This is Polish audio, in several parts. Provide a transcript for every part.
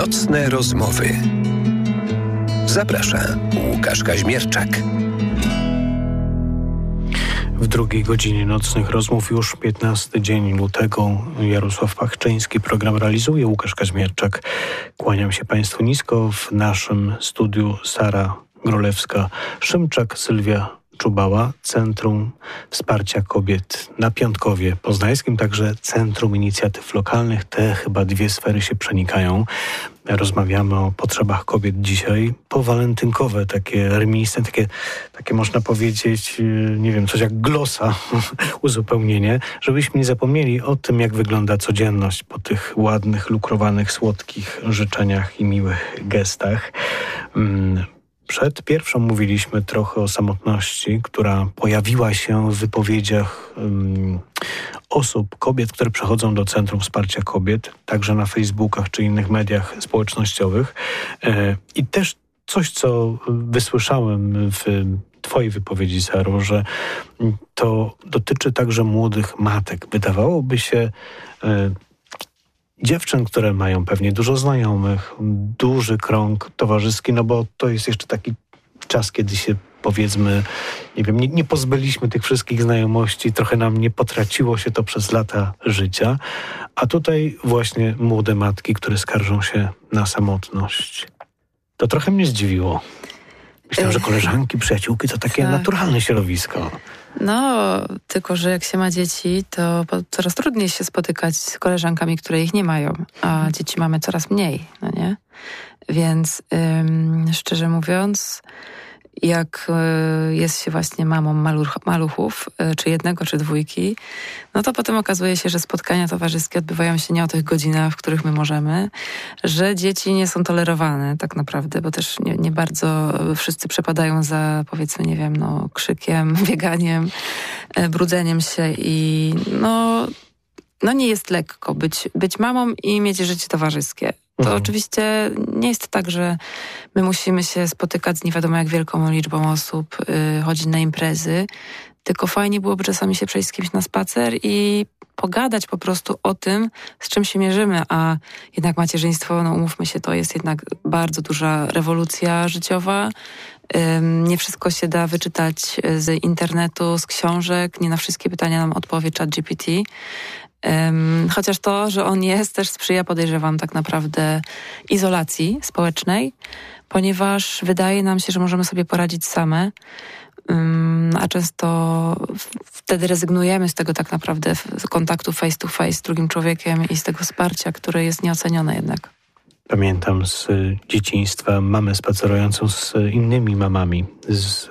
Nocne rozmowy. Zaprasza Łukasz Kaźmierczak. W drugiej godzinie nocnych rozmów już 15 dzień lutego. Jarosław Pachczyński program realizuje. Łukasz Kaźmierczak. Kłaniam się Państwu nisko. W naszym studiu Sara Grolewska-Szymczak, Sylwia Czubała, Centrum Wsparcia Kobiet na Piątkowie Poznańskim, także Centrum Inicjatyw Lokalnych. Te chyba dwie sfery się przenikają. Rozmawiamy o potrzebach kobiet dzisiaj. Powalentynkowe, takie reminiscentne, takie można powiedzieć, nie wiem, coś jak glosa, uzupełnienie, żebyśmy nie zapomnieli o tym, jak wygląda codzienność po tych ładnych, lukrowanych, słodkich życzeniach i miłych gestach. Przed pierwszą mówiliśmy trochę o samotności, która pojawiła się w wypowiedziach osób, kobiet, które przychodzą do Centrum Wsparcia Kobiet, także na Facebookach czy innych mediach społecznościowych. I też coś, co wysłyszałem w Twojej wypowiedzi, Saro, że to dotyczy także młodych matek. Wydawałoby się dziewczyn, które mają pewnie dużo znajomych, duży krąg towarzyski, no bo to jest jeszcze taki czas, kiedy się, powiedzmy, nie wiem, nie pozbyliśmy tych wszystkich znajomości, trochę nam nie potraciło się to przez lata życia, a tutaj właśnie młode matki, które skarżą się na samotność. To trochę mnie zdziwiło. Myślałem, że koleżanki, przyjaciółki to takie naturalne środowisko. No, tylko że jak się ma dzieci, to coraz trudniej się spotykać z koleżankami, które ich nie mają, a dzieci mamy coraz mniej, no nie? Więc szczerze mówiąc, jak jest się właśnie mamą maluchów, czy jednego, czy dwójki, no to potem okazuje się, że spotkania towarzyskie odbywają się nie o tych godzinach, w których my możemy, że dzieci nie są tolerowane tak naprawdę, bo też nie bardzo wszyscy przepadają za, powiedzmy, nie wiem, no krzykiem, bieganiem, brudzeniem się i no nie jest lekko być mamą i mieć życie towarzyskie. To oczywiście nie jest tak, że my musimy się spotykać z nie wiadomo jak wielką liczbą osób, chodzić na imprezy, tylko fajnie byłoby czasami się przejść z kimś na spacer i pogadać po prostu o tym, z czym się mierzymy, a jednak macierzyństwo, no umówmy się, to jest jednak bardzo duża rewolucja życiowa. Nie wszystko się da wyczytać z internetu, z książek, nie na wszystkie pytania nam odpowie ChatGPT. Chociaż to, że on jest, też sprzyja, podejrzewam, tak naprawdę izolacji społecznej, ponieważ wydaje nam się, że możemy sobie poradzić same, a często wtedy rezygnujemy z tego tak naprawdę kontaktu face to face z drugim człowiekiem i z tego wsparcia, które jest nieocenione jednak. Pamiętam z dzieciństwa mamę spacerującą z innymi mamami, z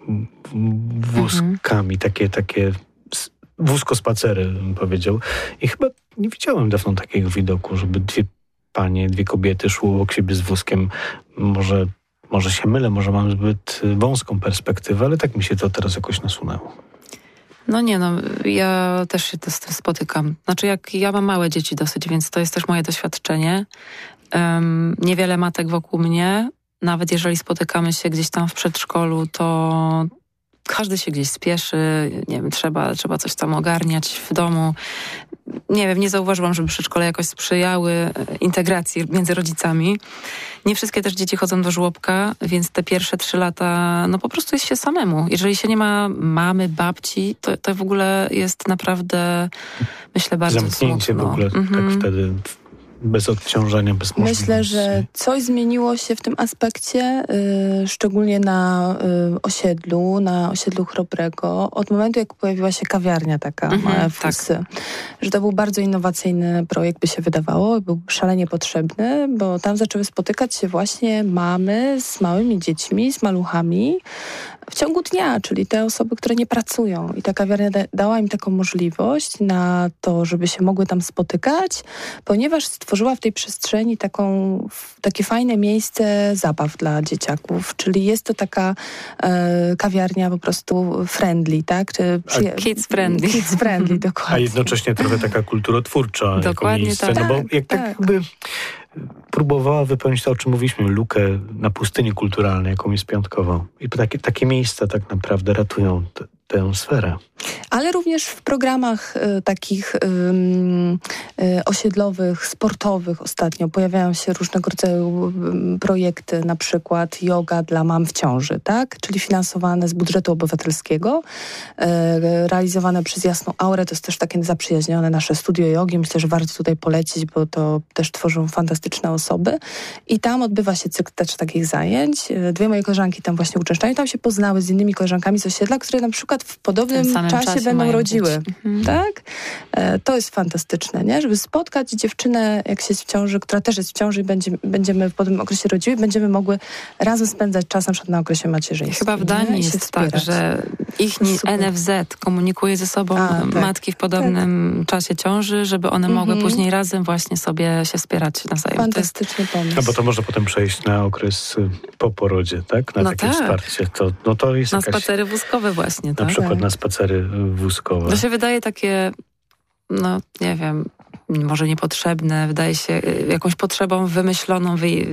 wózkami, takie wózkospacery, bym powiedział. I chyba nie widziałem dawno takiego widoku, żeby dwie kobiety szły obok siebie z wózkiem. Może się mylę, może mam zbyt wąską perspektywę, ale tak mi się to teraz jakoś nasunęło. Ja też się z tym spotykam. Znaczy, jak ja mam małe dzieci dosyć, więc to jest też moje doświadczenie. Niewiele matek wokół mnie. Nawet jeżeli spotykamy się gdzieś tam w przedszkolu, to każdy się gdzieś spieszy, nie wiem, trzeba coś tam ogarniać w domu. Nie wiem, nie zauważyłam, żeby przedszkole jakoś sprzyjały integracji między rodzicami. Nie wszystkie też dzieci chodzą do żłobka, więc te pierwsze 3 lata, no po prostu jest się samemu. Jeżeli się nie ma mamy, babci, to w ogóle jest naprawdę, myślę, bardzo zamknięcie smutno. W ogóle, tak wtedy bez odciążenia, bez możliwości. Myślę, że coś zmieniło się w tym aspekcie, szczególnie na osiedlu Chrobrego, od momentu, jak pojawiła się kawiarnia taka, małe Fusy. Tak. Że to był bardzo innowacyjny projekt, by się wydawało, był szalenie potrzebny, bo tam zaczęły spotykać się właśnie mamy z małymi dziećmi, z maluchami w ciągu dnia, czyli te osoby, które nie pracują. I ta kawiarnia dała im taką możliwość na to, żeby się mogły tam spotykać, ponieważ stworzyła w tej przestrzeni takie fajne miejsce zabaw dla dzieciaków, czyli jest to taka kawiarnia po prostu friendly, tak? Kids friendly. Kids friendly, dokładnie. A jednocześnie trochę taka kulturotwórcza jako miejsce. Tak. No bo jak tak jakby próbowała wypełnić to, o czym mówiliśmy, lukę na pustyni kulturalnej, jaką jest Piątkowo. I takie miejsca tak naprawdę ratują tę sferę. ale również w programach takich osiedlowych, sportowych ostatnio pojawiają się różnego rodzaju projekty, na przykład yoga dla mam w ciąży, tak? Czyli finansowane z budżetu obywatelskiego, realizowane przez Jasną Aurę. To jest też takie zaprzyjaźnione nasze studio jogi. Myślę, że warto tutaj polecić, bo to też tworzą fantastyczne osoby. I tam odbywa się cykl też takich zajęć. 2 moje koleżanki tam właśnie uczęszczają. Tam się poznały z innymi koleżankami z osiedla, które na przykład w podobnym czasie będą rodziły. Tak? To jest fantastyczne, nie? Żeby spotkać dziewczynę, jak się jest w ciąży, która też jest w ciąży i będziemy w podobnym okresie rodziły, będziemy mogły razem spędzać czas na przykład na okresie macierzyńskim. Chyba w Danii jest tak, że ich NFZ komunikuje ze sobą matki w podobnym czasie ciąży, żeby one mogły później razem właśnie sobie się wspierać nawzajem. Fantastyczny pomysł. No bo to można potem przejść na okres po porodzie, tak? Na takie wsparcie. To jest na spacery wózkowe właśnie, tak? Na przykład na spacery wózkowe. To się wydaje takie, no nie wiem, może niepotrzebne, wydaje się jakąś potrzebą wymyśloną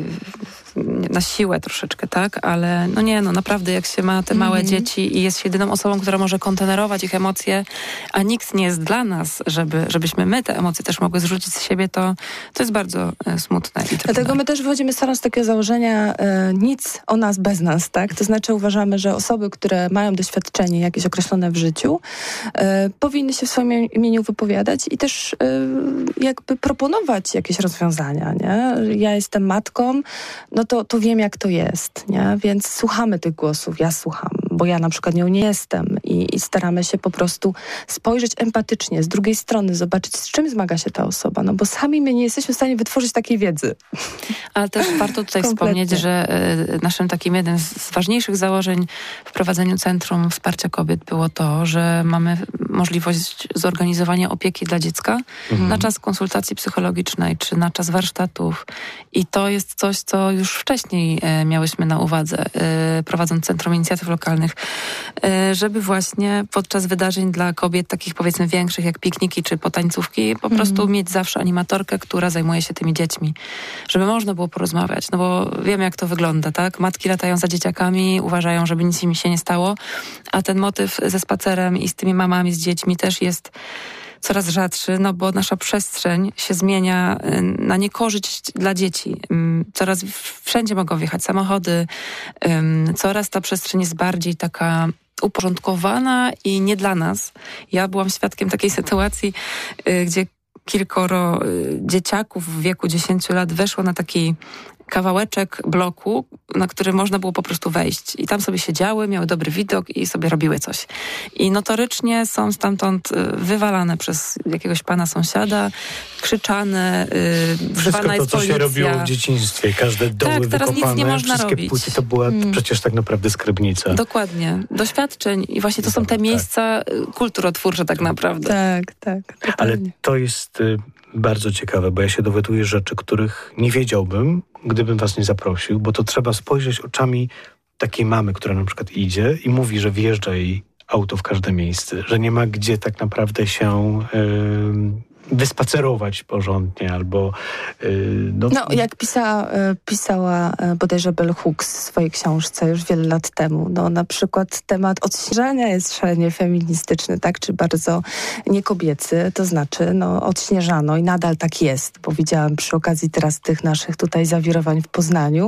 na siłę troszeczkę, tak? Ale naprawdę jak się ma te małe dzieci i jest się jedyną osobą, która może kontenerować ich emocje, a nikt nie jest dla nas, żebyśmy my te emocje też mogły zrzucić z siebie, to jest bardzo smutne i trudne. Dlatego my też wychodzimy z takiego założenia nic o nas bez nas, tak? To znaczy uważamy, że osoby, które mają doświadczenie jakieś określone w życiu, powinny się w swoim imieniu wypowiadać i też jakby proponować jakieś rozwiązania, nie? Ja jestem matką, to wiem, jak to jest, nie? Więc słuchamy tych głosów, ja słucham, bo ja na przykład nią nie jestem i staramy się po prostu spojrzeć empatycznie z drugiej strony, zobaczyć, z czym zmaga się ta osoba, bo sami my nie jesteśmy w stanie wytworzyć takiej wiedzy. Ale też warto tutaj wspomnieć, że naszym takim jednym z ważniejszych założeń w prowadzeniu Centrum Wsparcia Kobiet było to, że mamy możliwość zorganizowania opieki dla dziecka na czas konsultacji psychologicznej, czy na czas warsztatów i to jest coś, co już wcześniej miałyśmy na uwadze, prowadząc Centrum Inicjatyw Lokalnych, żeby właśnie podczas wydarzeń dla kobiet takich powiedzmy większych, jak pikniki czy potańcówki, po prostu mieć zawsze animatorkę, która zajmuje się tymi dziećmi. Żeby można było porozmawiać, bo wiemy, jak to wygląda, tak? Matki latają za dzieciakami, uważają, żeby nic im się nie stało, a ten motyw ze spacerem i z tymi mamami, z dziećmi też jest coraz rzadszy, bo nasza przestrzeń się zmienia na niekorzyść dla dzieci. Wszędzie mogą wjechać samochody, coraz ta przestrzeń jest bardziej taka uporządkowana i nie dla nas. Ja byłam świadkiem takiej sytuacji, gdzie kilkoro dzieciaków w wieku 10 lat weszło na taki kawałeczek bloku, na który można było po prostu wejść. I tam sobie siedziały, miały dobry widok i sobie robiły coś. I notorycznie są stamtąd wywalane przez jakiegoś pana sąsiada, krzyczane, wzywana jest policja. Wszystko to, co się robiło w dzieciństwie, każde doły teraz wykopane, nic nie można wszystkie robić. Płyty, to była przecież tak naprawdę skarbnica. Dokładnie. Doświadczeń i właśnie to są te miejsca kulturotwórcze tak naprawdę. Tak. Ale to jest bardzo ciekawe, bo ja się dowiaduję rzeczy, których nie wiedziałbym, gdybym was nie zaprosił, bo to trzeba spojrzeć oczami takiej mamy, która na przykład idzie i mówi, że wjeżdża jej auto w każde miejsce, że nie ma gdzie tak naprawdę się wyspacerować porządnie albo... jak pisała bodajże Bell Hooks w swojej książce już wiele lat temu, na przykład temat odśnieżania jest szalenie feministyczny, tak, czy bardzo niekobiecy, to znaczy odśnieżano i nadal tak jest, bo widziałam przy okazji teraz tych naszych tutaj zawirowań w Poznaniu,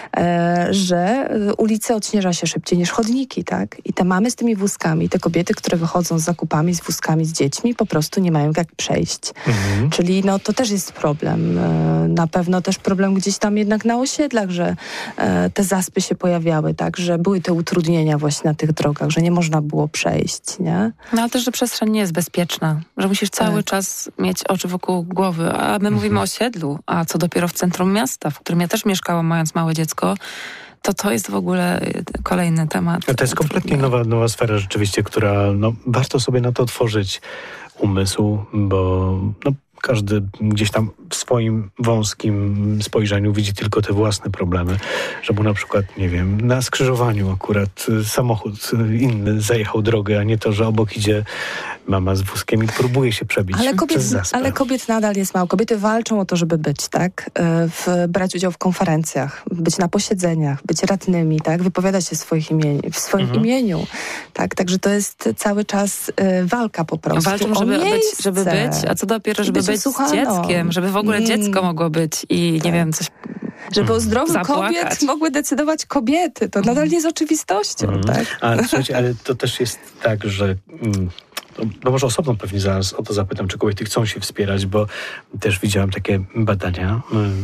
że ulice odśnieża się szybciej niż chodniki, tak, i te mamy z tymi wózkami, te kobiety, które wychodzą z zakupami, z wózkami, z dziećmi, po prostu nie mają jak przejść. Czyli to też jest problem. Na pewno też problem gdzieś tam jednak na osiedlach, że te zaspy się pojawiały, tak, że były te utrudnienia właśnie na tych drogach, że nie można było przejść, nie? Ale też, że przestrzeń nie jest bezpieczna, że musisz cały czas mieć oczy wokół głowy, a my mówimy o osiedlu, a co dopiero w centrum miasta, w którym ja też mieszkałam, mając małe dziecko, to jest w ogóle kolejny temat. To jest kompletnie nowa sfera rzeczywiście, która warto sobie na to otworzyć umysł, bo każdy gdzieś tam w swoim wąskim spojrzeniu widzi tylko te własne problemy, że mu na przykład, nie wiem, na skrzyżowaniu akurat samochód inny zajechał drogę, a nie to, że obok idzie mama z wózkiem i próbuje się przebić przez zaspę. Ale kobiet nadal jest mało. Kobiety walczą o to, żeby być, tak? Brać udział w konferencjach, być na posiedzeniach, być radnymi, tak? Wypowiadać się w swoim imieniu, tak? Także to jest cały czas walka po prostu. Walczą, żeby być, a co dopiero, żeby być z dzieckiem, żeby w ogóle dziecko mogło być i nie wiem, coś żeby o zdrowiu kobiet mogły decydować kobiety. To nadal nie jest oczywistością, tak? Ale słuchajcie, ale to też jest tak, że... No może osobno pewnie zaraz o to zapytam, czy kobiety chcą się wspierać, bo też widziałem takie badania.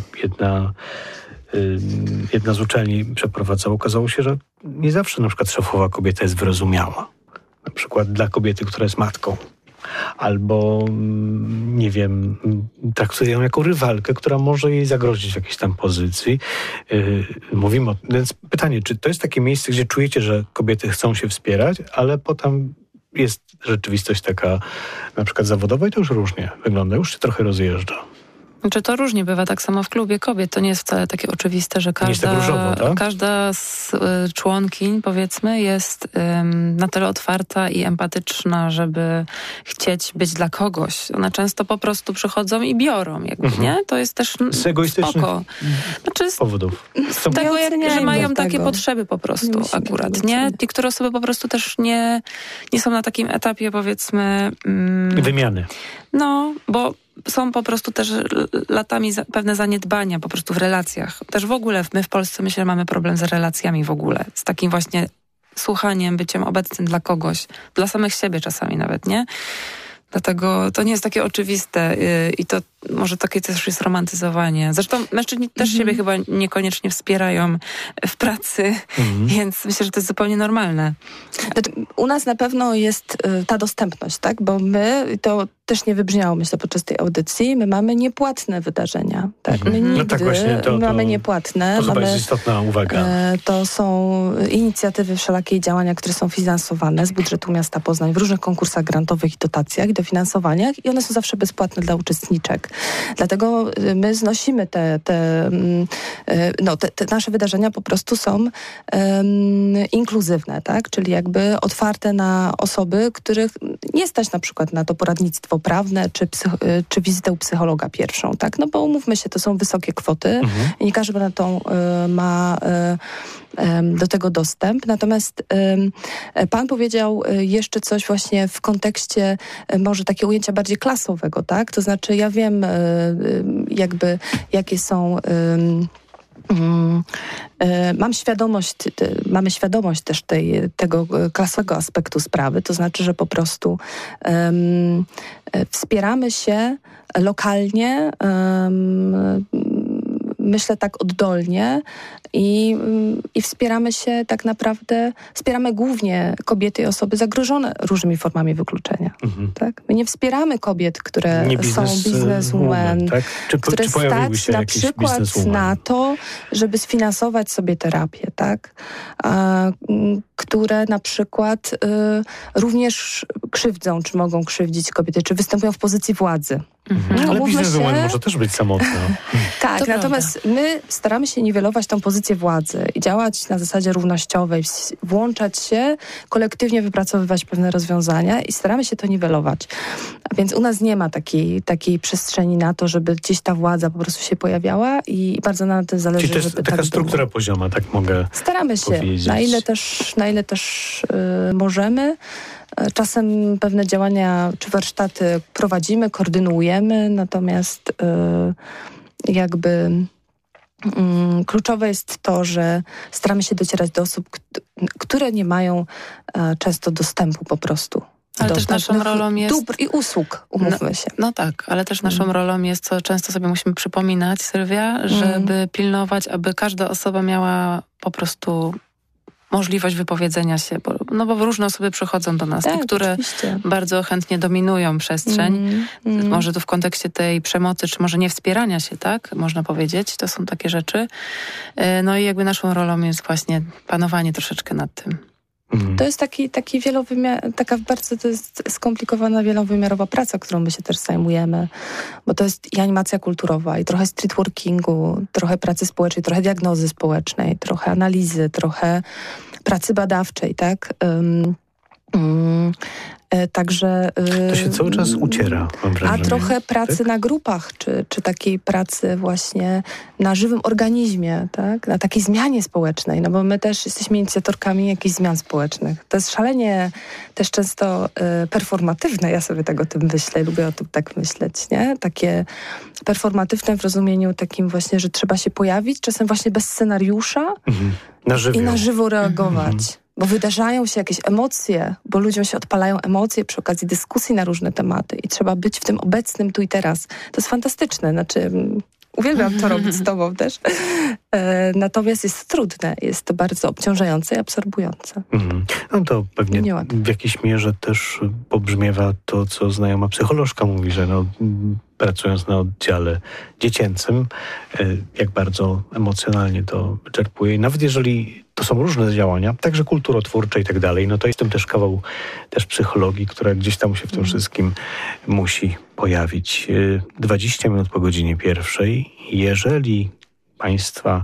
Jedna z uczelni przeprowadzała. Okazało się, że nie zawsze na przykład szefowa kobieta jest wyrozumiała. Na przykład dla kobiety, która jest matką. Albo, nie wiem, traktuje ją jako rywalkę, która może jej zagrozić w jakiejś tam pozycji. Mówimy o... Więc pytanie, czy to jest takie miejsce, gdzie czujecie, że kobiety chcą się wspierać, ale potem jest rzeczywistość taka na przykład zawodowa i to już różnie wygląda, już się trochę rozjeżdża. Czy to różnie bywa tak samo w klubie kobiet? To nie jest wcale takie oczywiste, że każda z członkiń, powiedzmy, jest na tyle otwarta i empatyczna, żeby chcieć być dla kogoś. One często po prostu przychodzą i biorą, jakby, nie? To jest też z egoistycznych powodów. Z tego, że mają takie potrzeby po prostu akurat, nie? Niektóre osoby po prostu też nie są na takim etapie, powiedzmy... wymiany. No, bo są po prostu też latami pewne zaniedbania po prostu w relacjach. Też w ogóle my w Polsce, myślę, mamy problem z relacjami w ogóle. Z takim właśnie słuchaniem, byciem obecnym dla kogoś. Dla samych siebie czasami nawet, nie? Dlatego to nie jest takie oczywiste i to może takie też jest romantyzowanie. Zresztą mężczyźni też siebie chyba niekoniecznie wspierają w pracy, więc myślę, że to jest zupełnie normalne. U nas na pewno jest ta dostępność, tak? Bo my, to też nie wybrzmiało, myślę, podczas tej audycji, my mamy niepłatne wydarzenia, tak? My nigdy no tak właśnie, mamy niepłatne. To chyba jest istotna uwaga. To są inicjatywy, wszelakie działania, które są finansowane z budżetu miasta Poznań w różnych konkursach grantowych i dotacjach i dofinansowaniach i one są zawsze bezpłatne dla uczestniczek. Dlatego my znosimy te nasze wydarzenia po prostu są inkluzywne, tak? Czyli jakby otwarte na osoby, których nie stać na przykład na to poradnictwo prawne, czy wizytę u psychologa pierwszą, tak? No bo umówmy się, to są wysokie kwoty i nie każdy na tą ma do tego dostęp. Natomiast pan powiedział jeszcze coś właśnie w kontekście może takiego ujęcia bardziej klasowego, tak? To znaczy ja wiem jakby jakie są... mamy świadomość też tego klasowego aspektu sprawy, to znaczy, że po prostu wspieramy się lokalnie, myślę tak oddolnie i wspieramy się tak naprawdę, wspieramy głównie kobiety i osoby zagrożone różnymi formami wykluczenia. Tak? My nie wspieramy kobiet, które są bizneswomen, tak? które stać na przykład na to, żeby sfinansować sobie terapię, tak? Które na przykład również krzywdzą, czy mogą krzywdzić kobiety, czy występują w pozycji władzy. Ale bizneswoman może też być samotna. Tak, to natomiast my staramy się niwelować tą pozycję władzy i działać na zasadzie równościowej, włączać się, kolektywnie wypracowywać pewne rozwiązania i staramy się to niwelować. A więc u nas nie ma takiej przestrzeni na to, żeby gdzieś ta władza po prostu się pojawiała i bardzo nam na tym zależy, czyli to jest taka struktura pozioma, tak mogę staramy się, powiedzieć. na ile też możemy. Czasem pewne działania czy warsztaty prowadzimy, koordynujemy, natomiast jakby kluczowe jest to, że staramy się docierać do osób, które nie mają często dostępu po prostu. Ale też naszą rolą jest... dóbr i usług, umówmy się. No tak, ale też naszą rolą jest, co często sobie musimy przypominać, Sylwia, żeby pilnować, aby każda osoba miała po prostu możliwość wypowiedzenia się, bo różne osoby przychodzą do nas, tak, które oczywiście bardzo chętnie dominują przestrzeń. Może tu w kontekście tej przemocy, czy może nie wspierania się, tak? Można powiedzieć, to są takie rzeczy. No i jakby naszą rolą jest właśnie panowanie troszeczkę nad tym. To jest taki taka bardzo to jest skomplikowana, wielowymiarowa praca, którą my się też zajmujemy, bo to jest i animacja kulturowa, i trochę streetworkingu, trochę pracy społecznej, trochę diagnozy społecznej, trochę analizy, trochę pracy badawczej, tak? Także... To się cały czas uciera, mam wrażenie. A trochę pracy tak? na grupach, czy takiej pracy właśnie na żywym organizmie, tak? Na takiej zmianie społecznej, no bo my też jesteśmy inicjatorkami jakichś zmian społecznych. To jest szalenie też często performatywne, ja sobie tak o tym myślę, lubię o tym tak myśleć, nie? Takie performatywne w rozumieniu takim właśnie, że trzeba się pojawić, czasem właśnie bez scenariusza i na żywo reagować. Bo wydarzają się jakieś emocje, bo ludziom się odpalają emocje przy okazji dyskusji na różne tematy i trzeba być w tym obecnym tu i teraz. To jest fantastyczne, znaczy uwielbiam to robić z tobą też. Natomiast jest to trudne, jest to bardzo obciążające i absorbujące. No to pewnie w jakiejś mierze też pobrzmiewa to, co znajoma psycholożka mówi, że pracując na oddziale dziecięcym, jak bardzo emocjonalnie to wyczerpuje. I nawet jeżeli to są różne działania, także kulturotwórcze i tak dalej, no to jest w tym też kawał też psychologii, która gdzieś tam się w tym wszystkim musi pojawić. 20 minut po godzinie 1:00. Jeżeli Państwa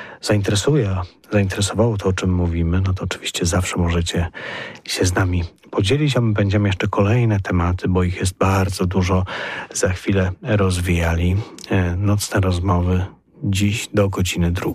zainteresowało to, o czym mówimy, no to oczywiście zawsze możecie się z nami podzielić, a my będziemy jeszcze kolejne tematy, bo ich jest bardzo dużo, za chwilę rozwijali. Nocne rozmowy dziś do godziny 2:00.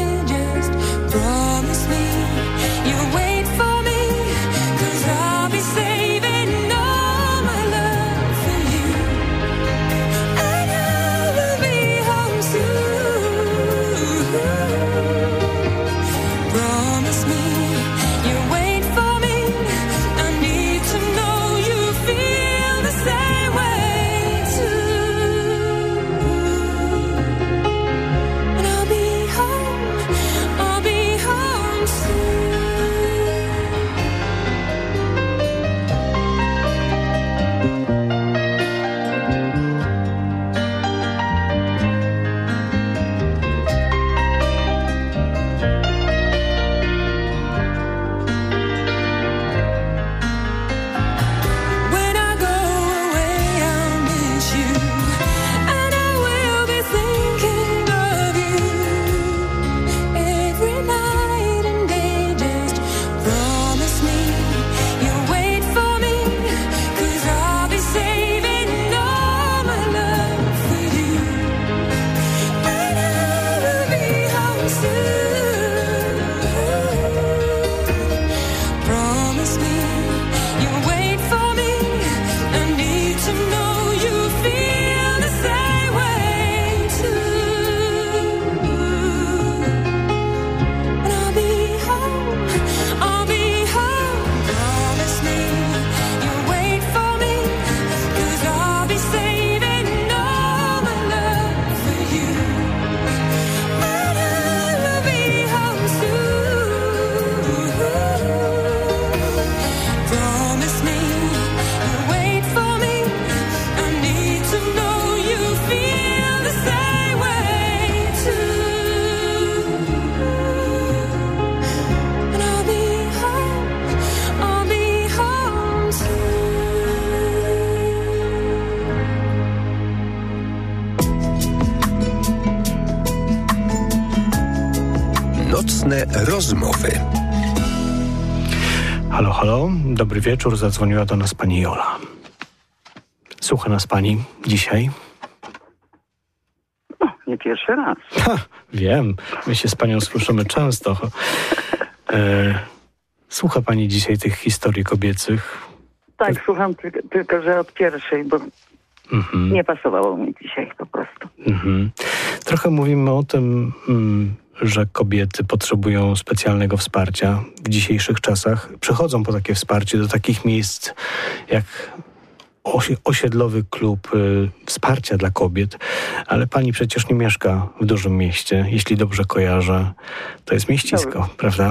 Promise me you'll wait for me, 'cause I'll be Nocne rozmowy. Halo, halo. Dobry wieczór. Zadzwoniła do nas pani Jola. Słucha nas pani dzisiaj? No, nie pierwszy raz. Wiem. My się z panią słyszymy często. Słucha pani dzisiaj tych historii kobiecych? Tak, słucham, tylko że od pierwszej, bo nie pasowało mi dzisiaj po prostu. Trochę mówimy o tym, że kobiety potrzebują specjalnego wsparcia w dzisiejszych czasach. Przychodzą po takie wsparcie do takich miejsc jak osiedlowy klub wsparcia dla kobiet, ale pani przecież nie mieszka w dużym mieście, jeśli dobrze kojarzę. To jest mieścisko, prawda?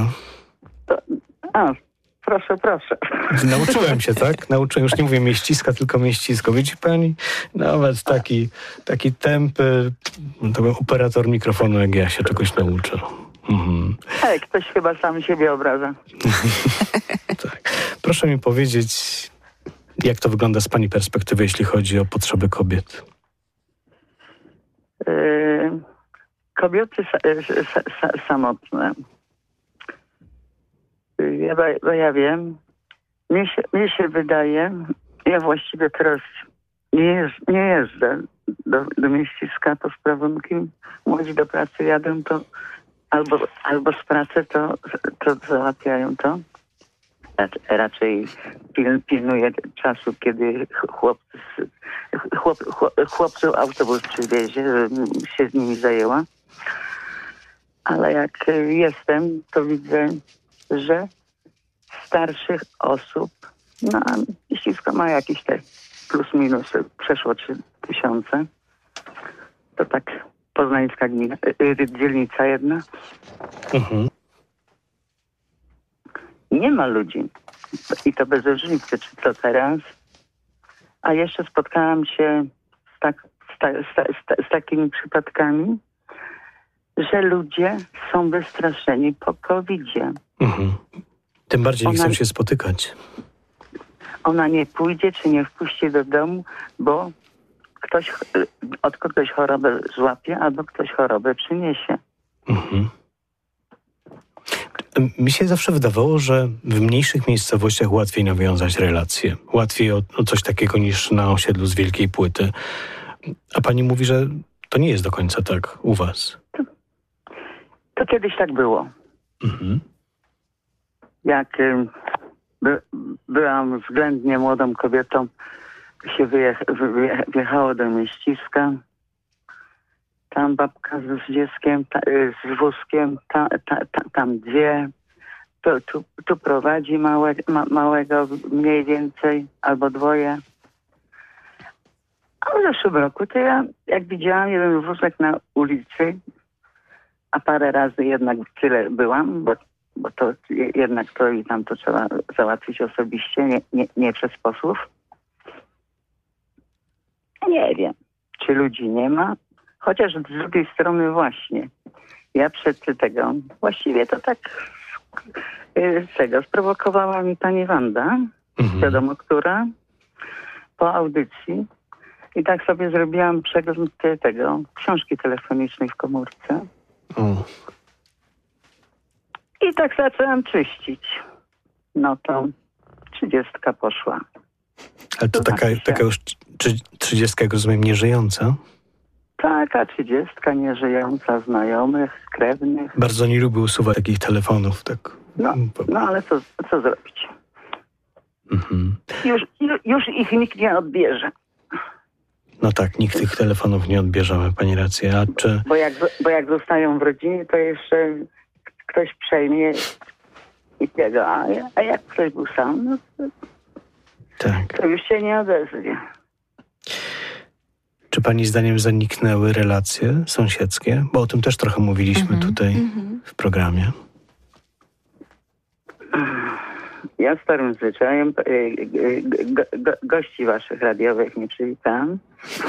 Proszę. Nauczyłem się, tak? Już nie mówię mieściska, tylko mieścisko. Widzi pani? Nawet taki tępy operator mikrofonu jak ja się czegoś nauczył. Ale ktoś chyba sam siebie obraża. Tak. Proszę mi powiedzieć, jak to wygląda z pani perspektywy, jeśli chodzi o potrzeby kobiet? Kobiety samotne. Ja wiem, mnie się wydaje, ja właściwie teraz nie jeżdżę do mieściska, to z prawunkiem, młodzi do pracy jadę, to albo z pracy to załatwiają to. Raczej pilnuję czasu, kiedy chłopców autobus przywiezie, żebym się z nimi zajęła. Ale jak jestem, to widzę, że starszych osób, mieścisko ma jakieś te plus minus, przeszło 3000. To tak poznańska gmina, dzielnica jedna. Nie ma ludzi. I to bez różnicy, czy to teraz. A jeszcze spotkałam się z takimi przypadkami, że ludzie są wystraszeni po COVID-zie. Tym bardziej nie chcą się spotykać. Ona nie pójdzie, czy nie wpuści do domu, bo ktoś od kogoś chorobę złapie, albo ktoś chorobę przyniesie. Mi się zawsze wydawało, że w mniejszych miejscowościach łatwiej nawiązać relacje. Łatwiej o coś takiego niż na osiedlu z Wielkiej Płyty. A pani mówi, że to nie jest do końca tak u was. To kiedyś tak było. Jak byłam względnie młodą kobietą, się wjechało do mieściska. Tam babka z dzieckiem, z wózkiem, tam dwie. Tu prowadzi małego mniej więcej, albo dwoje. A w zeszłym roku to ja, jak widziałam jeden wózek na ulicy, a parę razy jednak tyle byłam, bo to jednak to i tam to trzeba załatwić osobiście, nie przez posłów. Nie wiem, czy ludzi nie ma, chociaż z drugiej strony właśnie. Ja przed tego, właściwie to tak sprowokowała mi pani Wanda, wiadomo która, po audycji. I tak sobie zrobiłam przegląd tego książki telefonicznej w komórce. I tak zaczęłam czyścić. No to 30 poszła. Ale to taka już 30, jak rozumiem, nieżyjąca? Taka 30 nieżyjąca, znajomych, krewnych. Bardzo nie lubię usuwać takich telefonów. Tak. No ale co zrobić? Już ich nikt nie odbierze. No tak, nikt tych telefonów nie odbierze, ma pani rację. Bo jak zostają w rodzinie, to jeszcze ktoś przejmie i tego, a jak ktoś był sam, no to już się nie odezwie. Czy pani zdaniem zaniknęły relacje sąsiedzkie? Bo o tym też trochę mówiliśmy tutaj w programie. Ja starym zwyczajem gości waszych radiowych nie przywitałam.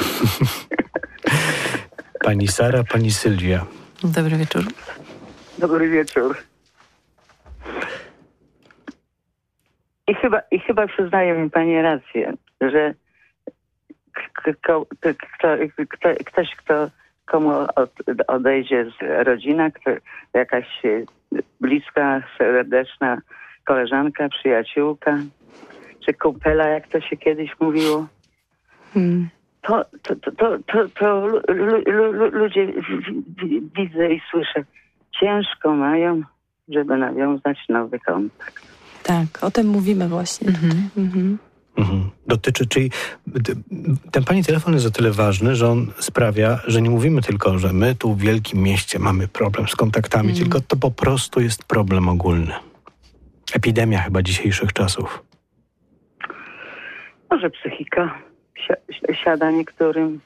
Pani Sara, pani Sylwia. Dobry wieczór. Dobry wieczór. I chyba przyznaje mi pani rację, że ktoś, komu odejdzie z rodzina, jakaś bliska, serdeczna koleżanka, przyjaciółka, czy kumpela, jak to się kiedyś mówiło. To ludzie widzę i słyszę, ciężko mają, żeby nawiązać nowy kontakt. Tak, o tym mówimy właśnie. Dotyczy, czyli ten pani telefon jest o tyle ważny, że on sprawia, że nie mówimy tylko, że my tu w wielkim mieście mamy problem z kontaktami, tylko to po prostu jest problem ogólny. Epidemia chyba dzisiejszych czasów. Może psychika siada niektórym.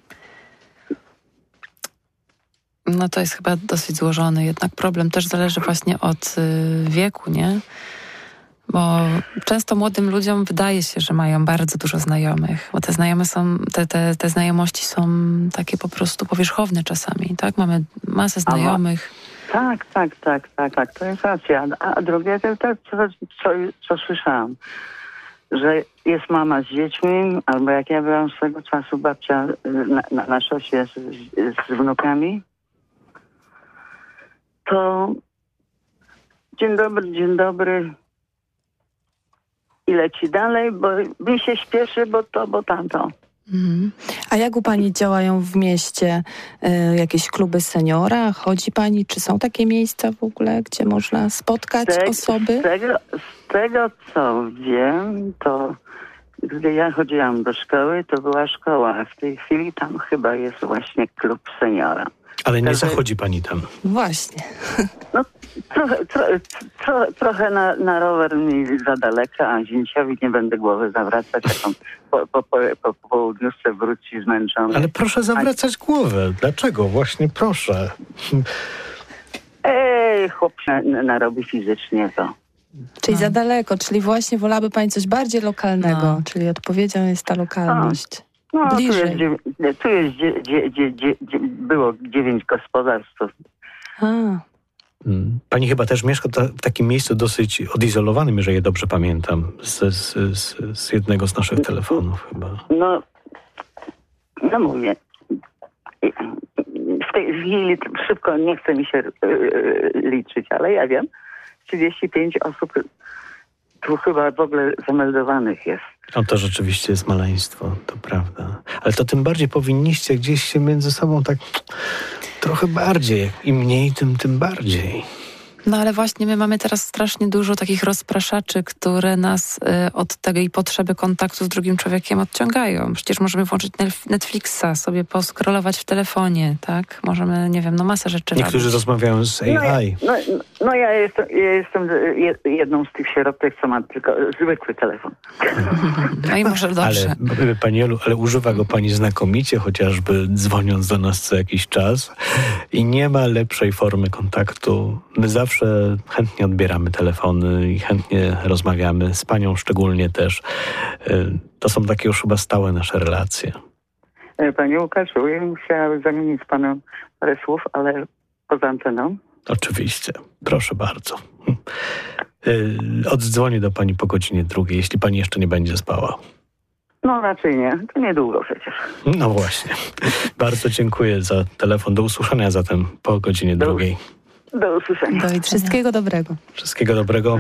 No to jest chyba dosyć złożony jednak problem. Też zależy właśnie od wieku, nie? Bo często młodym ludziom wydaje się, że mają bardzo dużo znajomych, bo te znajome są, te znajomości są takie po prostu powierzchowne czasami, tak? Mamy masę znajomych. Tak, to jest racja. A drugie to co słyszałam, że jest mama z dziećmi, albo jak ja byłam swego czasu babcia na szosie z wnukami, to dzień dobry i leci dalej, bo mi się śpieszy, bo tamto. A jak u pani działają w mieście jakieś kluby seniora? Chodzi pani, czy są takie miejsca w ogóle, gdzie można spotkać osoby? Z tego, co wiem, to gdy ja chodziłam do szkoły, to była szkoła, a w tej chwili tam chyba jest właśnie klub seniora. Ale nie zachodzi pani tam. Właśnie. No, trochę na rower mi za daleko, a zięciowi nie będę głowy zawracać, jak on po południówce wróci zmęczony. Ale proszę zawracać głowę. Dlaczego? Właśnie proszę. Chłop się narobi fizycznie to. Czyli za daleko, czyli właśnie wolałaby pani coś bardziej lokalnego, czyli odpowiedzią jest ta lokalność. No, bliżej. Było 9 gospodarstw. Pani chyba też mieszka w takim miejscu dosyć odizolowanym, jeżeli je dobrze pamiętam, z jednego z naszych telefonów chyba. No mówię. W tej chwili szybko nie chce mi się liczyć, ale ja wiem, 35 osób tu chyba w ogóle zameldowanych jest. No to rzeczywiście jest maleństwo, to prawda. Ale to tym bardziej powinniście gdzieś się między sobą tak trochę bardziej. Im mniej, tym bardziej. No ale właśnie my mamy teraz strasznie dużo takich rozpraszaczy, które nas od tej potrzeby kontaktu z drugim człowiekiem odciągają. Przecież możemy włączyć Netflixa, sobie poskrolować w telefonie, tak? Możemy, nie wiem, masę rzeczy Niektórzy robić. rozmawiają z AI. Ja jestem jedną z tych sierotek, co ma tylko zwykły telefon. No i może dobrze. Ale pani Jolu, używa go pani znakomicie, chociażby dzwoniąc do nas co jakiś czas i nie ma lepszej formy kontaktu. My zawsze chętnie odbieramy telefony i chętnie rozmawiamy, z panią szczególnie też. To są takie już chyba stałe nasze relacje. Panie Łukaszu, ja bym chciała zamienić z panem parę słów, ale poza anteną. Oczywiście, proszę bardzo. Oddzwonię do pani po godzinie 2, jeśli pani jeszcze nie będzie spała. No raczej nie, to niedługo przecież. No właśnie. Bardzo dziękuję za telefon. Do usłyszenia zatem po godzinie 2. Do usłyszenia. Wszystkiego dobrego. Wszystkiego dobrego.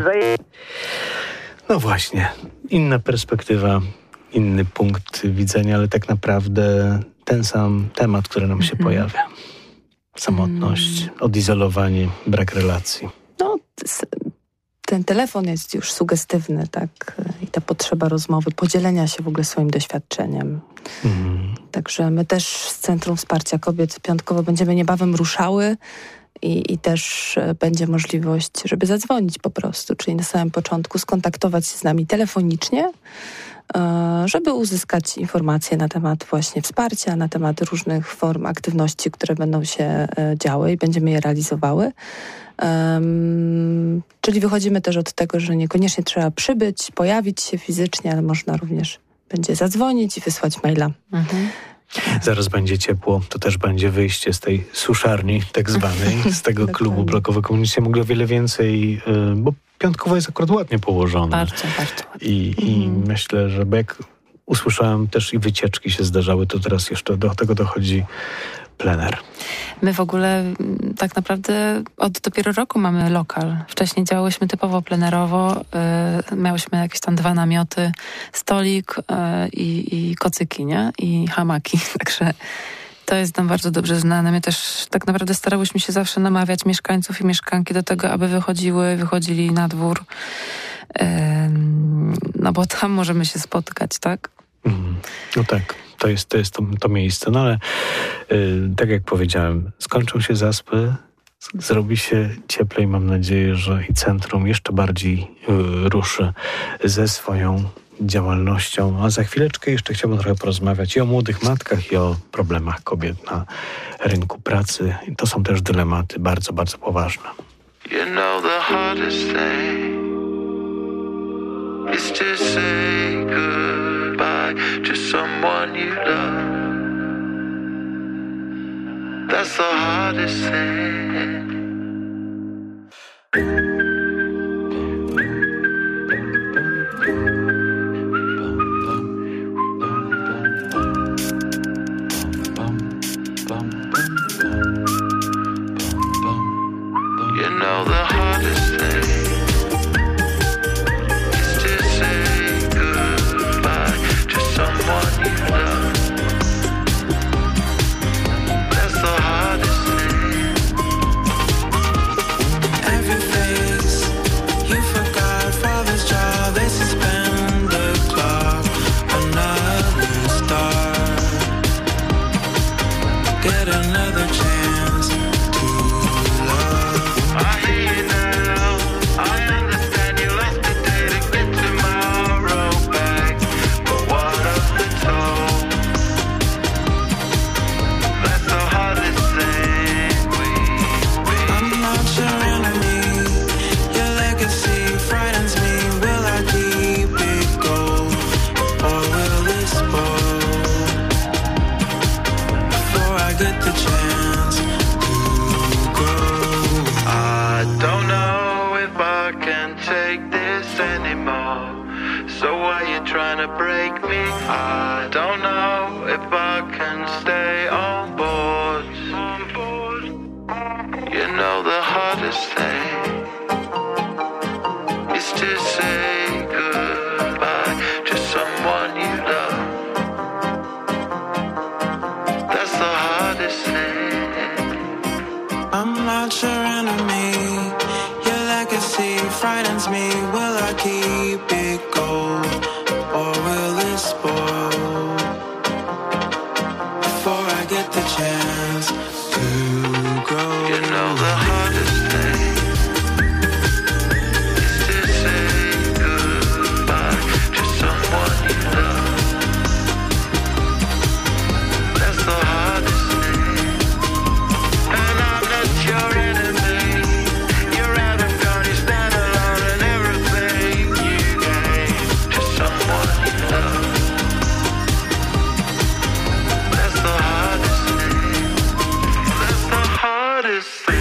No właśnie. Inna perspektywa, inny punkt widzenia, ale tak naprawdę ten sam temat, który nam się pojawia. Samotność, odizolowanie, brak relacji. No, ten telefon jest już sugestywny, tak? I ta potrzeba rozmowy, podzielenia się w ogóle swoim doświadczeniem. Także my też z Centrum Wsparcia Kobiet piątkowo będziemy niebawem ruszały i też będzie możliwość, żeby zadzwonić po prostu, czyli na samym początku skontaktować się z nami telefonicznie, żeby uzyskać informacje na temat właśnie wsparcia, na temat różnych form aktywności, które będą się działy i będziemy je realizowały. Czyli wychodzimy też od tego, że niekoniecznie trzeba przybyć, pojawić się fizycznie, ale można również będzie zadzwonić i wysłać maila. Zaraz będzie ciepło, to też będzie wyjście z tej suszarni tak zwanej, z tego klubu blokowego. Komunikacja mogła wiele więcej, bo piątkowa jest akurat ładnie położona. Bardzo, bardzo ładnie. I myślę, że jak usłyszałem też i wycieczki się zdarzały, to teraz jeszcze do tego dochodzi plener? My w ogóle tak naprawdę od dopiero roku mamy lokal. Wcześniej działałyśmy typowo plenerowo. Miałyśmy jakieś tam 2 namioty, stolik i kocyki, nie? I hamaki. Także to jest nam bardzo dobrze znane. My też tak naprawdę starałyśmy się zawsze namawiać mieszkańców i mieszkanki do tego, aby wychodzili na dwór. No bo tam możemy się spotkać, tak? No tak, to jest to miejsce. No ale tak jak powiedziałem, skończą się zaspy, zrobi się cieplej. Mam nadzieję, że i centrum jeszcze bardziej ruszy ze swoją działalnością. A za chwileczkę jeszcze chciałbym trochę porozmawiać i o młodych matkach, i o problemach kobiet na rynku pracy. I to są też dylematy bardzo, bardzo poważne. You know the hardest thing is to say goodbye to someone you love. That's the hardest thing. You know the hardest thing is to say goodbye to someone you love. That's the hardest thing. Every face you forgot, father's job, they suspend the clock. Another star, get another chance to love. I hear you now, I understand you lost the day to get tomorrow back. But what of the toll? That's the hardest thing I'm not your enemy, your legacy frightens me. Will I keep it gold, or will it spoil before I get the chance to go? I don't know if I can take this anymore. So why you trying to break me? I don't know if I can stay on board. You know the hardest thing is to say goodbye to someone you love. That's the hardest thing. I'm not your enemy, your legacy frightens me. Will I keep it gold, or will it spoil before I get the chance to grow? You know the hardest thing is to say goodbye to someone you love. That's the hardest thing. And I'm not your enemy. You're out and gone, you stand alone, and everything you gave to someone you love. That's the hardest thing. That's the hardest thing.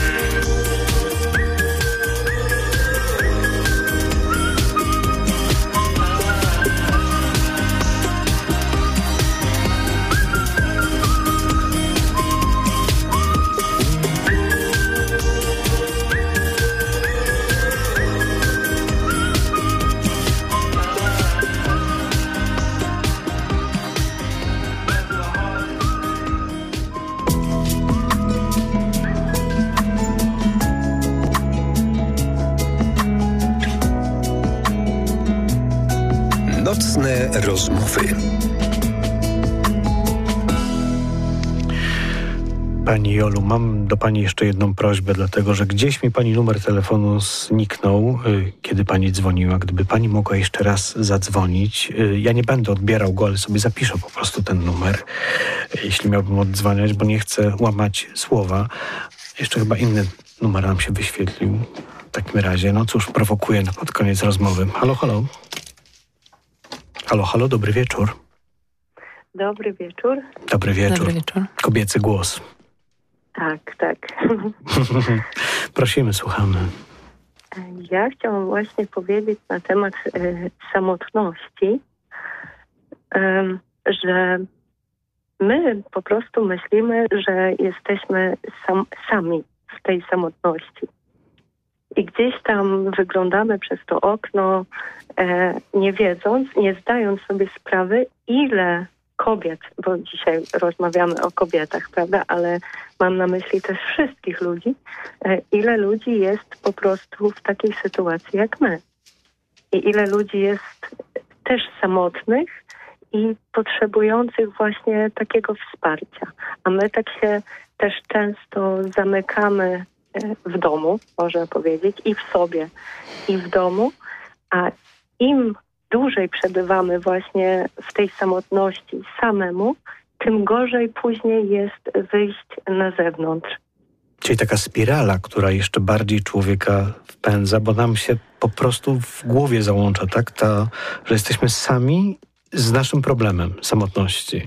Nocne rozmowy. Pani Jolu, mam do pani jeszcze jedną prośbę, dlatego że gdzieś mi pani numer telefonu zniknął, kiedy pani dzwoniła. Gdyby pani mogła jeszcze raz zadzwonić, ja nie będę odbierał go, ale sobie zapiszę po prostu ten numer, jeśli miałbym oddzwaniać, bo nie chcę łamać słowa. Jeszcze chyba inny numer nam się wyświetlił. W takim razie, no cóż, prowokuję pod koniec rozmowy. Halo, halo. Halo, halo, dobry wieczór. Dobry wieczór. Dobry wieczór. Dobry wieczór. Kobiecy głos. Tak, tak. Prosimy, słuchamy. Ja chciałam właśnie powiedzieć na temat samotności, że my po prostu myślimy, że jesteśmy sami w tej samotności. I gdzieś tam wyglądamy przez to okno, nie wiedząc, nie zdając sobie sprawy, ile kobiet, bo dzisiaj rozmawiamy o kobietach, prawda, ale mam na myśli też wszystkich ludzi, ile ludzi jest po prostu w takiej sytuacji jak my. I ile ludzi jest też samotnych i potrzebujących właśnie takiego wsparcia. A my tak się też często zamykamy w domu, można powiedzieć, i w sobie, i w domu, a im dłużej przebywamy właśnie w tej samotności samemu, tym gorzej później jest wyjść na zewnątrz. Czyli taka spirala, która jeszcze bardziej człowieka wpędza, bo nam się po prostu w głowie załącza, tak? Że jesteśmy sami z naszym problemem samotności.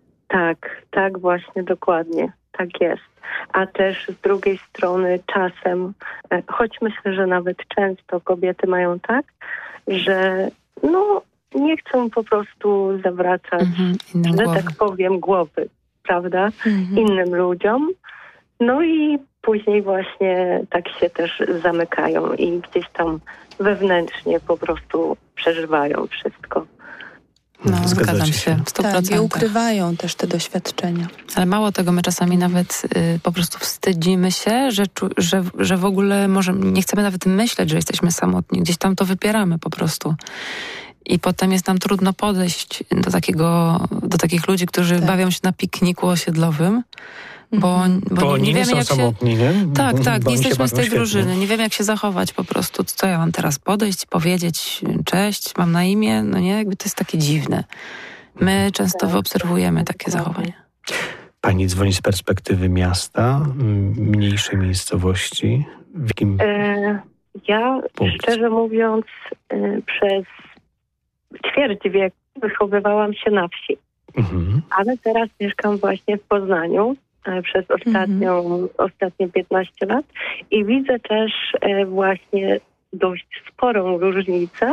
Tak właśnie, dokładnie. Tak jest. A też z drugiej strony czasem, choć myślę, że nawet często kobiety mają tak, że nie chcą po prostu zawracać, że tak powiem, głowy, prawda, innym ludziom. No i później właśnie tak się też zamykają i gdzieś tam wewnętrznie po prostu przeżywają wszystko. Zgadzam się. 100%. Tak, i ukrywają też te doświadczenia. Ale mało tego, my czasami nawet po prostu wstydzimy się, że w ogóle nie chcemy nawet myśleć, że jesteśmy samotni. Gdzieś tam to wypieramy po prostu. I potem jest nam trudno podejść do takich ludzi, którzy bawią się na pikniku osiedlowym, bo oni nie są samotni, nie? Tak, nie jesteśmy z tej drużyny. Nie wiem, jak się zachować po prostu. Co ja mam teraz podejść, powiedzieć cześć, mam na imię? No nie, jakby to jest takie dziwne. My często wyobserwujemy takie zachowania. Pani dzwoni z perspektywy miasta, mniejszej miejscowości. W jakim ja, szczerze mówiąc, przez ćwierć wieku wychowywałam się na wsi. Ale teraz mieszkam właśnie w Poznaniu przez ostatnie 15 lat i widzę też właśnie dość sporą różnicę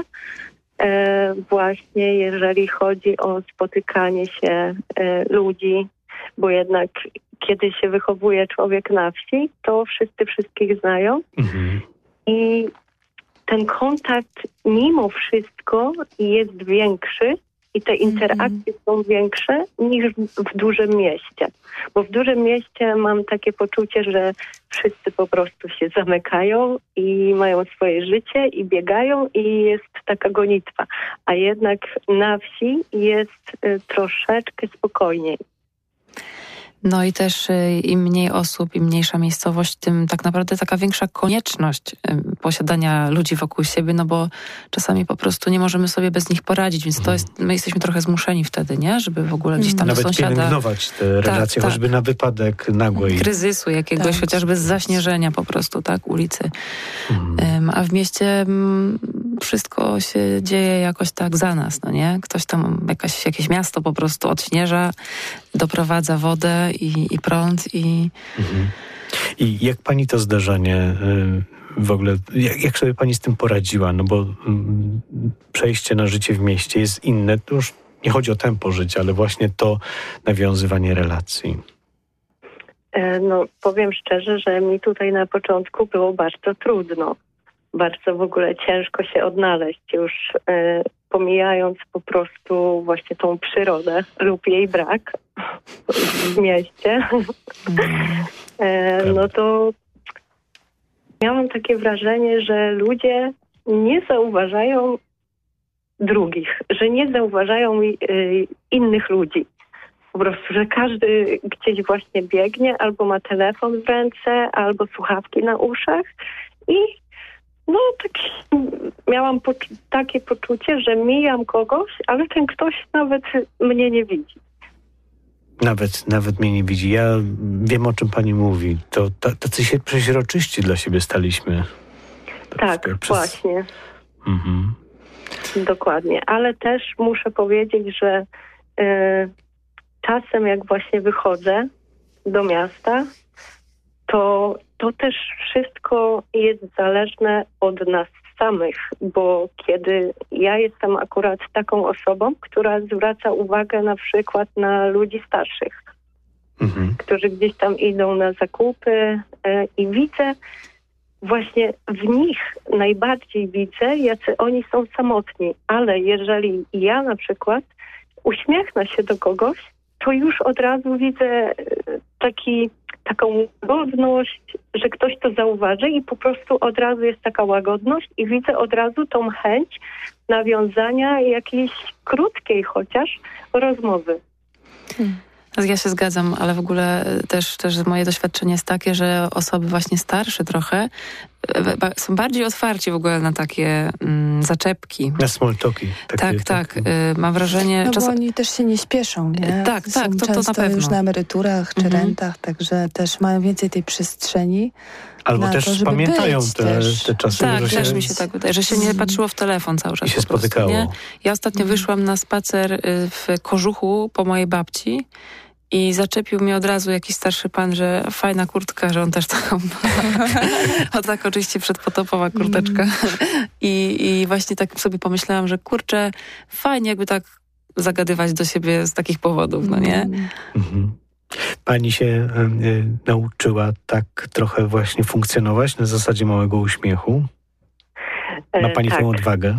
właśnie jeżeli chodzi o spotykanie się ludzi, bo jednak kiedy się wychowuje człowiek na wsi, to wszyscy wszystkich znają i ten kontakt mimo wszystko jest większy i te interakcje są większe niż w dużym mieście. Bo w dużym mieście mam takie poczucie, że wszyscy po prostu się zamykają i mają swoje życie i biegają i jest taka gonitwa. A jednak na wsi jest troszeczkę spokojniej. No i też im mniej osób, im mniejsza miejscowość, tym tak naprawdę taka większa konieczność posiadania ludzi wokół siebie, no bo czasami po prostu nie możemy sobie bez nich poradzić, więc my jesteśmy trochę zmuszeni wtedy, nie? Żeby w ogóle gdzieś tam do sąsiada... Nawet pielęgnować te relacje, choćby na wypadek nagłej... kryzysu jakiegoś, chociażby z zaśnieżenia po prostu, tak? Ulicy. A w mieście wszystko się dzieje jakoś tak za nas, no nie? Ktoś tam, jakieś miasto po prostu odśnieża, doprowadza wodę i prąd i jak pani to zdarzenie w ogóle, jak sobie pani z tym poradziła? No bo przejście na życie w mieście jest inne, to już nie chodzi o tempo życia, ale właśnie to nawiązywanie relacji. No powiem szczerze, że mi tutaj na początku było bardzo trudno. Bardzo w ogóle ciężko się odnaleźć już pomijając po prostu właśnie tą przyrodę lub jej brak w mieście, no to miałam takie wrażenie, że ludzie nie zauważają drugich, że nie zauważają innych ludzi. Po prostu, że każdy gdzieś właśnie biegnie, albo ma telefon w ręce, albo słuchawki na uszach i no tak miałam takie poczucie, że mijam kogoś, ale ten ktoś nawet mnie nie widzi. Nawet mnie nie widzi. Ja wiem, o czym pani mówi. To tacy się przeźroczyści dla siebie staliśmy. Tak, właśnie. Dokładnie. Ale też muszę powiedzieć, że czasem jak właśnie wychodzę do miasta, to też wszystko jest zależne od nas samych, bo kiedy ja jestem akurat taką osobą, która zwraca uwagę na przykład na ludzi starszych, którzy gdzieś tam idą na zakupy i widzę, właśnie w nich najbardziej widzę, jacy oni są samotni, ale jeżeli ja na przykład uśmiechnę się do kogoś, to już od razu widzę taką łagodność, że ktoś to zauważy i po prostu od razu jest taka łagodność i widzę od razu tą chęć nawiązania jakiejś krótkiej chociaż rozmowy. Ja się zgadzam, ale w ogóle też moje doświadczenie jest takie, że osoby właśnie starsze trochę są bardziej otwarci w ogóle na takie zaczepki. Na small talki. Tak. Mam wrażenie... No bo oni też się nie śpieszą, nie? Tak, to na pewno. Już na emeryturach czy rentach, także też mają więcej tej przestrzeni. Albo też to, pamiętają te czasy. Tak, też mi się tak wydaje, że się nie patrzyło w telefon cały czas. I się spotykało. Nie? Ja ostatnio wyszłam na spacer w Kożuchu po mojej babci i zaczepił mnie od razu jakiś starszy pan, że fajna kurtka, że on też taką... tak oczywiście przedpotopowa kurteczka. I właśnie tak sobie pomyślałam, że kurczę, fajnie jakby tak zagadywać do siebie z takich powodów, no nie? Pani się nauczyła tak trochę właśnie funkcjonować na zasadzie małego uśmiechu? Ma pani tę odwagę?